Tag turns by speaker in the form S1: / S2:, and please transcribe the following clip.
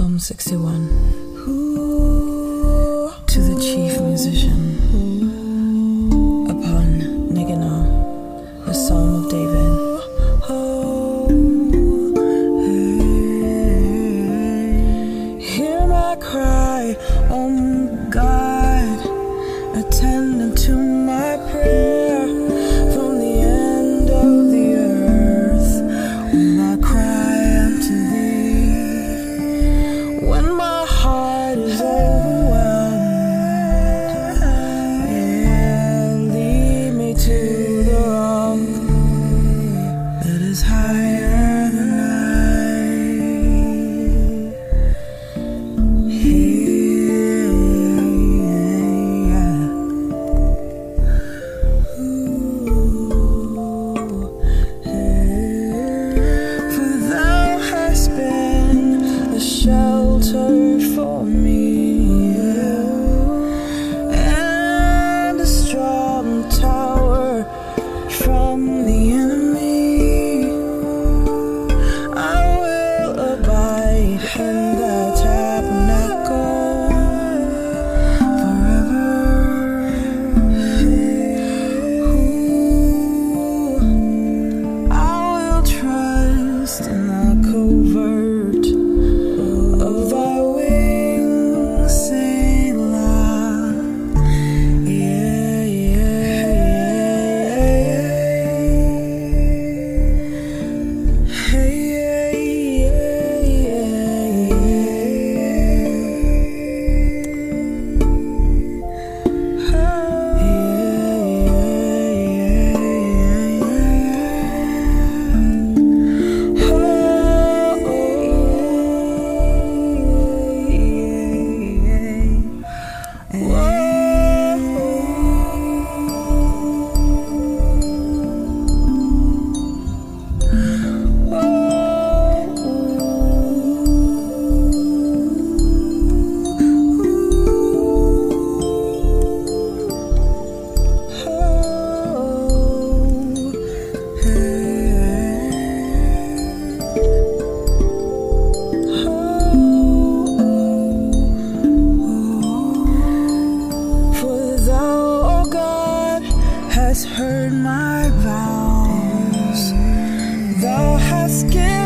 S1: Psalm 61. To the chief musician, upon Nicanor, a psalm of David. Hear my cry, O God, attend to my prayer. From the end of the earth will I cry unto thee. When my heart is overwhelmed, lead me to the rock that is higher than I. Shelter for me, and a strong tower from the enemy. I will abide in the tabernacle forever. I will trust in the covert of thy wings, Selah. Yeah, yeah, yeah, hey, yeah, has heard my vows. Thou hast given